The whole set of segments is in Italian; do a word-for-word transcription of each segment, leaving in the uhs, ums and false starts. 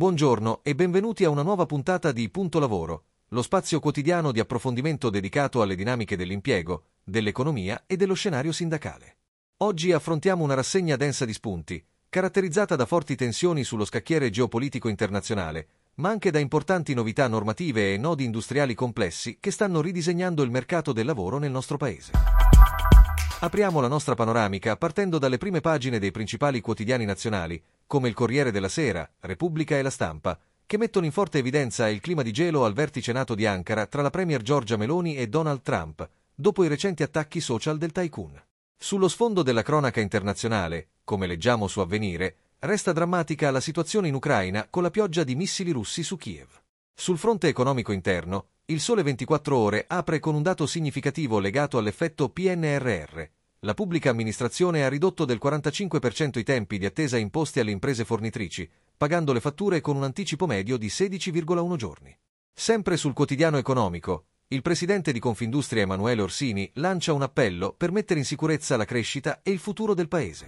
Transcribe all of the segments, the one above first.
Buongiorno e benvenuti a una nuova puntata di Punto Lavoro, lo spazio quotidiano di approfondimento dedicato alle dinamiche dell'impiego, dell'economia e dello scenario sindacale. Oggi affrontiamo una rassegna densa di spunti, caratterizzata da forti tensioni sullo scacchiere geopolitico internazionale, ma anche da importanti novità normative e nodi industriali complessi che stanno ridisegnando il mercato del lavoro nel nostro paese. Apriamo la nostra panoramica partendo dalle prime pagine dei principali quotidiani nazionali, come il Corriere della Sera, Repubblica e La Stampa, che mettono in forte evidenza il clima di gelo al vertice NATO di Ankara tra la premier Giorgia Meloni e Donald Trump, dopo i recenti attacchi social del tycoon. Sullo sfondo della cronaca internazionale, come leggiamo su Avvenire, resta drammatica la situazione in Ucraina con la pioggia di missili russi su Kiev. Sul fronte economico interno, il Sole ventiquattro Ore apre con un dato significativo legato all'effetto P N R R. La pubblica amministrazione ha ridotto del quarantacinque per cento i tempi di attesa imposti alle imprese fornitrici, pagando le fatture con un anticipo medio di sedici virgola uno giorni. Sempre sul quotidiano economico, il presidente di Confindustria Emanuele Orsini lancia un appello per mettere in sicurezza la crescita e il futuro del paese.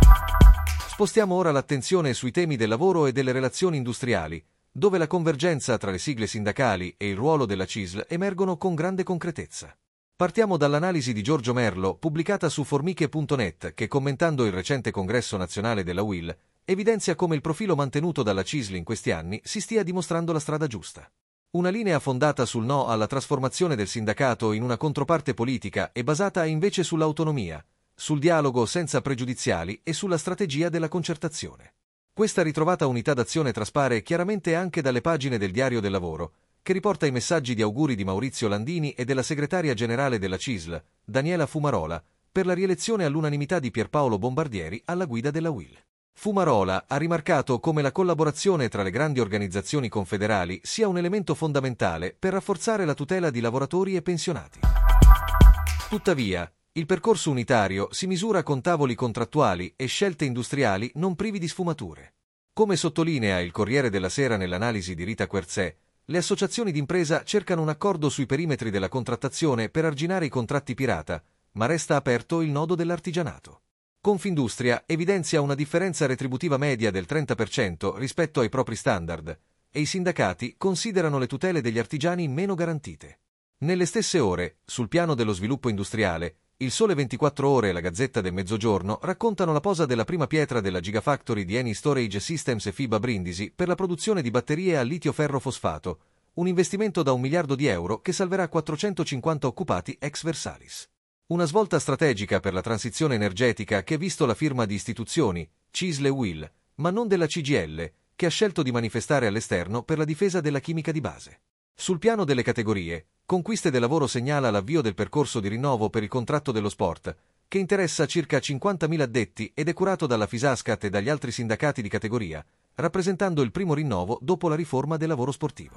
Spostiamo ora l'attenzione sui temi del lavoro e delle relazioni industriali, dove la convergenza tra le sigle sindacali e il ruolo della C I S L emergono con grande concretezza. Partiamo dall'analisi di Giorgio Merlo, pubblicata su formiche punto net, che commentando il recente congresso nazionale della U I L, evidenzia come il profilo mantenuto dalla C I S L in questi anni si stia dimostrando la strada giusta. Una linea fondata sul no alla trasformazione del sindacato in una controparte politica e basata invece sull'autonomia, sul dialogo senza pregiudiziali e sulla strategia della concertazione. Questa ritrovata unità d'azione traspare chiaramente anche dalle pagine del Diario del Lavoro, che riporta i messaggi di auguri di Maurizio Landini e della segretaria generale della C I S L, Daniela Fumarola, per la rielezione all'unanimità di Pierpaolo Bombardieri alla guida della U I L. Fumarola ha rimarcato come la collaborazione tra le grandi organizzazioni confederali sia un elemento fondamentale per rafforzare la tutela di lavoratori e pensionati. Tuttavia, il percorso unitario si misura con tavoli contrattuali e scelte industriali non privi di sfumature. Come sottolinea il Corriere della Sera nell'analisi di Rita Querzè, le associazioni d'impresa cercano un accordo sui perimetri della contrattazione per arginare i contratti pirata, ma resta aperto il nodo dell'artigianato. Confindustria evidenzia una differenza retributiva media del trenta per cento rispetto ai propri standard, e i sindacati considerano le tutele degli artigiani meno garantite. Nelle stesse ore, sul piano dello sviluppo industriale, il Sole ventiquattro Ore e la Gazzetta del Mezzogiorno raccontano la posa della prima pietra della Gigafactory di Eni Storage Systems e FIBA Brindisi per la produzione di batterie a litio-ferro-fosfato, un investimento da un miliardo di euro che salverà quattrocentocinquanta occupati ex Versalis. Una svolta strategica per la transizione energetica che ha visto la firma di istituzioni, C I S L e U I L, ma non della C G I L, che ha scelto di manifestare all'esterno per la difesa della chimica di base. Sul piano delle categorie, Conquiste del Lavoro segnala l'avvio del percorso di rinnovo per il contratto dello sport, che interessa circa cinquantamila addetti ed è curato dalla Fisascat e dagli altri sindacati di categoria, rappresentando il primo rinnovo dopo la riforma del lavoro sportivo.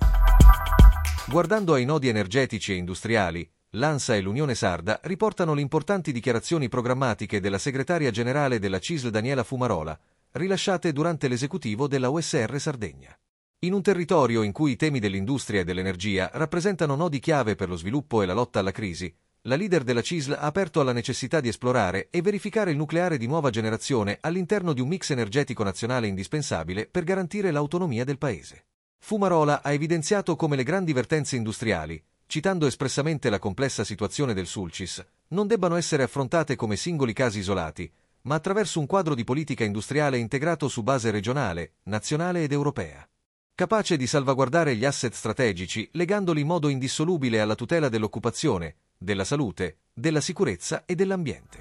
Guardando ai nodi energetici e industriali, l'ANSA e l'Unione Sarda riportano le importanti dichiarazioni programmatiche della segretaria generale della C I S L Daniela Fumarola, rilasciate durante l'esecutivo della O S R Sardegna. In un territorio in cui i temi dell'industria e dell'energia rappresentano nodi chiave per lo sviluppo e la lotta alla crisi, la leader della C I S L ha aperto alla necessità di esplorare e verificare il nucleare di nuova generazione all'interno di un mix energetico nazionale indispensabile per garantire l'autonomia del paese. Fumarola ha evidenziato come le grandi vertenze industriali, citando espressamente la complessa situazione del Sulcis, non debbano essere affrontate come singoli casi isolati, ma attraverso un quadro di politica industriale integrato su base regionale, nazionale ed europea, capace di salvaguardare gli asset strategici legandoli in modo indissolubile alla tutela dell'occupazione, della salute, della sicurezza e dell'ambiente.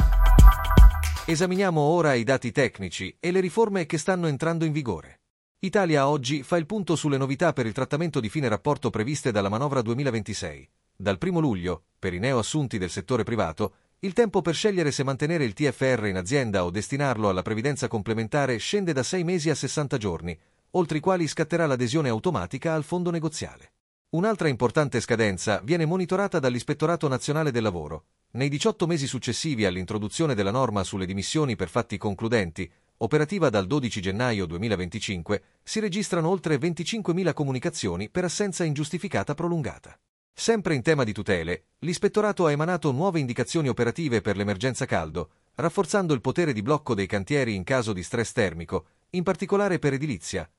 Esaminiamo ora i dati tecnici e le riforme che stanno entrando in vigore. Italia oggi fa il punto sulle novità per il trattamento di fine rapporto previste dalla manovra duemilaventisei. Dal primo luglio, per i neoassunti del settore privato, il tempo per scegliere se mantenere il T F R in azienda o destinarlo alla previdenza complementare scende da sei mesi a sessanta giorni, oltre i quali scatterà l'adesione automatica al fondo negoziale. Un'altra importante scadenza viene monitorata dall'Ispettorato Nazionale del Lavoro. Nei diciotto mesi successivi all'introduzione della norma sulle dimissioni per fatti concludenti, operativa dal dodici gennaio duemilaventicinque, si registrano oltre venticinquemila comunicazioni per assenza ingiustificata prolungata. Sempre in tema di tutele, l'Ispettorato ha emanato nuove indicazioni operative per l'emergenza caldo, rafforzando il potere di blocco dei cantieri in caso di stress termico, in particolare per edilizia,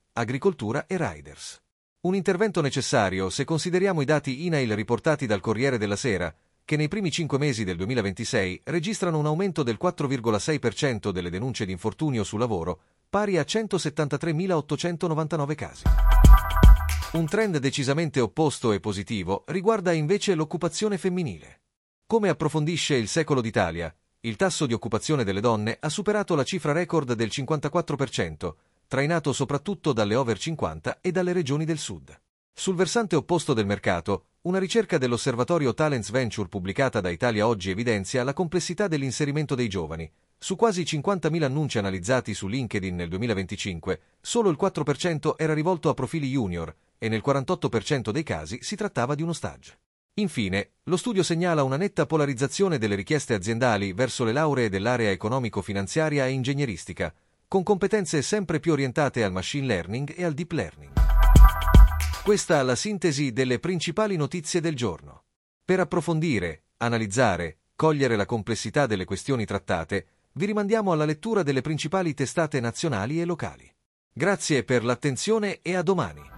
agricoltura e riders. Un intervento necessario se consideriamo i dati I N A I L riportati dal Corriere della Sera, che nei primi cinque mesi del duemilaventisei registrano un aumento del quattro virgola sei per cento delle denunce di infortunio sul lavoro, pari a centosettantatremilaottocentonovantanove casi. Un trend decisamente opposto e positivo riguarda invece l'occupazione femminile. Come approfondisce Il Secolo d'Italia, il tasso di occupazione delle donne ha superato la cifra record del cinquantaquattro per cento, trainato soprattutto dalle over cinquanta e dalle regioni del sud. Sul versante opposto del mercato, una ricerca dell'osservatorio Talents Venture pubblicata da Italia Oggi evidenzia la complessità dell'inserimento dei giovani. Su quasi cinquantamila annunci analizzati su LinkedIn nel duemilaventicinque, solo il quattro per cento era rivolto a profili junior e nel quarantotto per cento dei casi si trattava di uno stage. Infine, lo studio segnala una netta polarizzazione delle richieste aziendali verso le lauree dell'area economico-finanziaria e ingegneristica, con competenze sempre più orientate al machine learning e al deep learning. Questa è la sintesi delle principali notizie del giorno. Per approfondire, analizzare, cogliere la complessità delle questioni trattate, vi rimandiamo alla lettura delle principali testate nazionali e locali. Grazie per l'attenzione e a domani.